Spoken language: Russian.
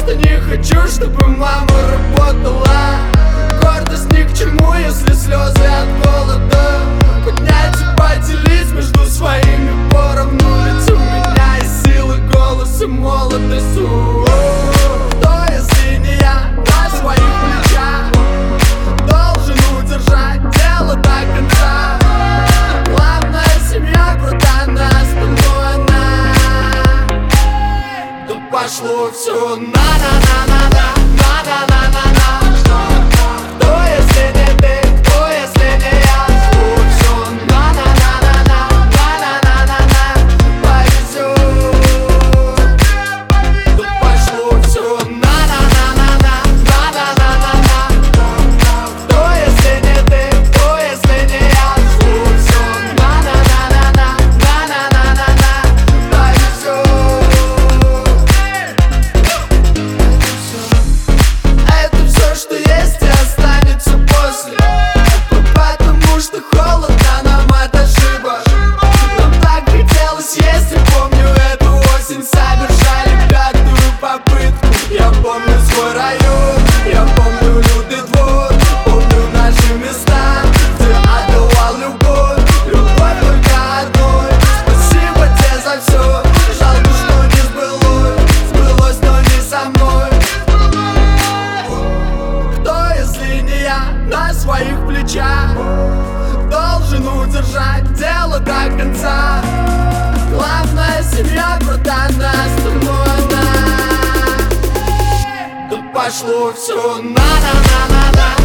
просто не хочу, чтобы мама работала. Гордость ни к чему, если слезы от голода. Поднять и поделить между своими поровну. Ведь у меня есть силы, голос и молодость. Кто, если не я, на своих плечах должен удержать дело до конца? Главная семья, братан, остальное на. Да пошло все на-на-на-на-на. Я помню свой район, я помню лютый двор, помню наши места, где отдавал любовь, любовь только одной. Спасибо тебе за все, жалко, что не сбылось, но не со мной. Кто, если не я, на своих плечах должен удержать дело до конца? Главная семья, братан, остальное на. Пошло все на-на-на-на-на.